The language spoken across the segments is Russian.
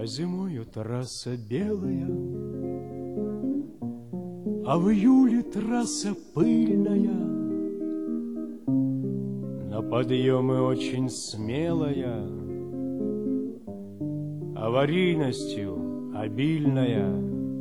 А зимою трасса белая, а в июле трасса пыльная, на подъемы очень смелая, аварийностью обильная,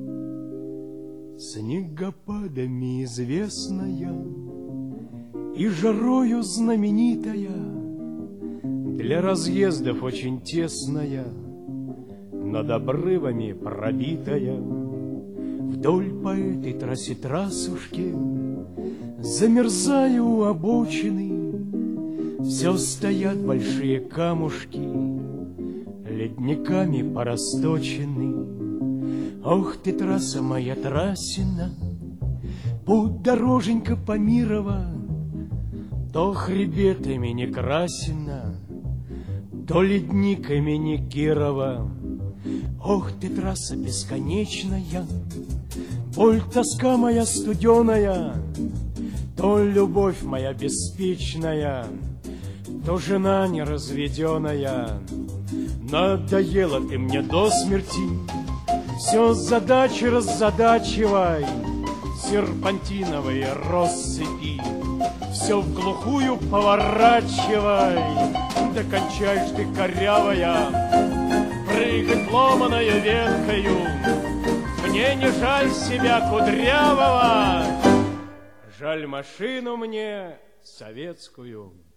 снегопадами известная и жарою знаменитая, для разъездов очень тесная, над обрывами пробитая. Вдоль по этой трассе трассушки, замерзая у обочины, все стоят большие камушки, ледниками порасточены. Ох ты, трасса моя трассина, путь дороженька Памирова, то хребет имени Красина, то ледник имени Кирова. Ох ты, трасса бесконечная, боль, тоска моя студеная, то любовь моя беспечная, то жена неразведенная. Надоела ты мне до смерти, все задачи раззадачивай, серпантиновые россыпи, все в глухую поворачивай. Да кончаешь ты, корявая, прыгать ломаною веткою, мне не жаль себя кудрявого, жаль машину мне советскую.